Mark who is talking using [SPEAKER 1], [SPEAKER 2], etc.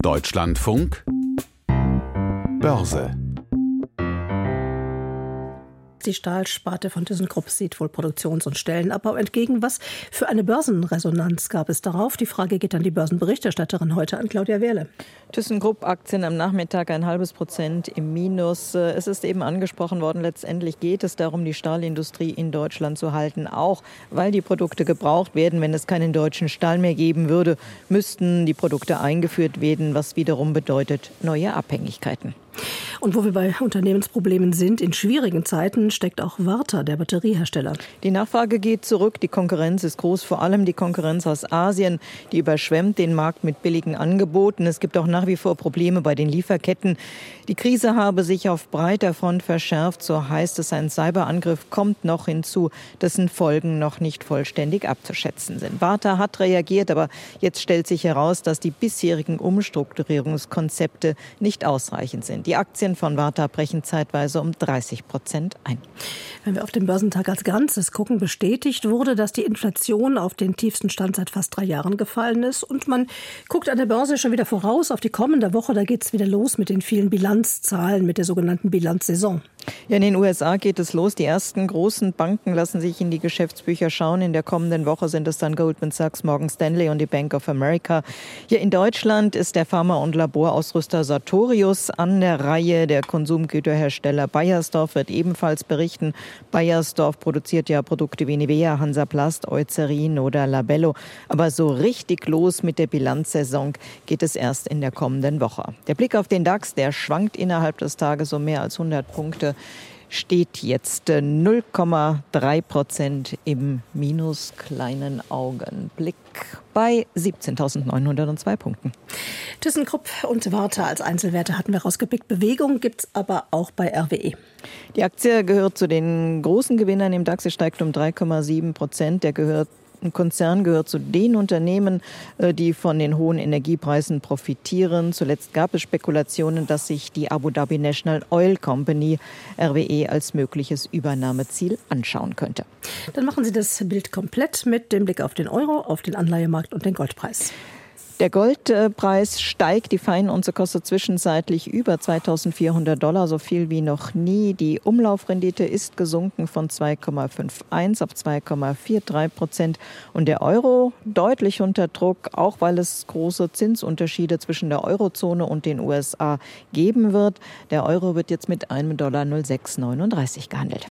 [SPEAKER 1] Deutschlandfunk Börse.
[SPEAKER 2] Die Stahlsparte von ThyssenKrupp sieht wohl Produktions- und Stellenabbau entgegen. Was für eine Börsenresonanz gab es darauf? Die Frage geht an die Börsenberichterstatterin heute, an Claudia Wehrle.
[SPEAKER 3] ThyssenKrupp-Aktien am Nachmittag 0,5% im Minus. Es ist eben angesprochen worden, letztendlich geht es darum, die Stahlindustrie in Deutschland zu halten. Auch weil die Produkte gebraucht werden. Wenn es keinen deutschen Stahl mehr geben würde, müssten die Produkte eingeführt werden, was wiederum bedeutet neue Abhängigkeiten.
[SPEAKER 2] Und wo wir bei Unternehmensproblemen sind, in schwierigen Zeiten steckt auch Varta, der Batteriehersteller.
[SPEAKER 3] Die Nachfrage geht zurück, die Konkurrenz ist groß, vor allem die Konkurrenz aus Asien, die überschwemmt den Markt mit billigen Angeboten. Es gibt auch nach wie vor Probleme bei den Lieferketten. Die Krise habe sich auf breiter Front verschärft, so heißt es, ein Cyberangriff kommt noch hinzu, dessen Folgen noch nicht vollständig abzuschätzen sind. Varta hat reagiert, aber jetzt stellt sich heraus, dass die bisherigen Umstrukturierungskonzepte nicht ausreichend sind. Die Aktien von Varta brechen zeitweise um 30% ein.
[SPEAKER 2] Wenn wir auf den Börsentag als Ganzes gucken, bestätigt wurde, dass die Inflation auf den tiefsten Stand seit fast 3 Jahren gefallen ist. Und man guckt an der Börse schon wieder voraus auf die kommende Woche. Da geht es wieder los mit den vielen Bilanzzahlen, mit der sogenannten Bilanzsaison.
[SPEAKER 3] Ja, in den USA geht es los. Die ersten großen Banken lassen sich in die Geschäftsbücher schauen. In der kommenden Woche sind es dann Goldman Sachs, Morgan Stanley und die Bank of America. Hier in Deutschland ist der Pharma- und Laborausrüster Sartorius an der Reihe. Der Konsumgüterhersteller Beiersdorf wird ebenfalls berichten. Beiersdorf produziert ja Produkte wie Nivea, Hansaplast, Eucerin oder Labello. Aber so richtig los mit der Bilanzsaison geht es erst in der kommenden Woche. Der Blick auf den DAX, der schwankt innerhalb des Tages um mehr als 100 Punkte. Steht jetzt 0,3% im Minus, kleinen Augenblick bei 17.902 Punkten.
[SPEAKER 2] ThyssenKrupp und Varta als Einzelwerte hatten wir rausgepickt. Bewegung gibt es aber auch bei RWE.
[SPEAKER 3] Die Aktie gehört zu den großen Gewinnern im DAX. Sie steigt um 3,7%. Der Konzern gehört zu den Unternehmen, die von den hohen Energiepreisen profitieren. Zuletzt gab es Spekulationen, dass sich die Abu Dhabi National Oil Company RWE als mögliches Übernahmeziel anschauen könnte.
[SPEAKER 2] Dann machen Sie das Bild komplett mit dem Blick auf den Euro, auf den Anleihemarkt und den Goldpreis.
[SPEAKER 3] Der Goldpreis steigt. Die Feinunze kostet zwischenzeitlich über $2.400, so viel wie noch nie. Die Umlaufrendite ist gesunken von 2,51 auf 2,43%. Und der Euro deutlich unter Druck, auch weil es große Zinsunterschiede zwischen der Eurozone und den USA geben wird. Der Euro wird jetzt mit $1,0639 gehandelt.